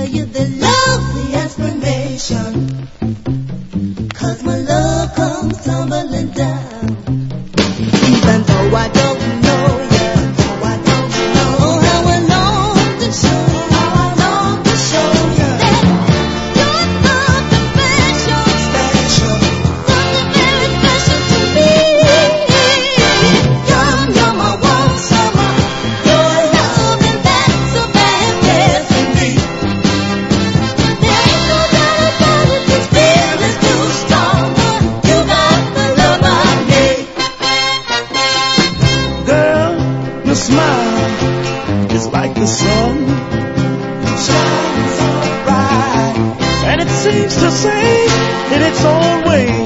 you the lovely explanation. 'Cause my love comes tumbling down. Even though I don't know you, though I don't know how I long to show you, how I long to show you that you're something special, special, something very special to me. You're my one summer, your love and that's so bad, blessing me. There ain't no doubt about it, this feeling's too strong. You got the love I need. Girl, your smile is like the sun, shines so bright, and it seems to say in its own way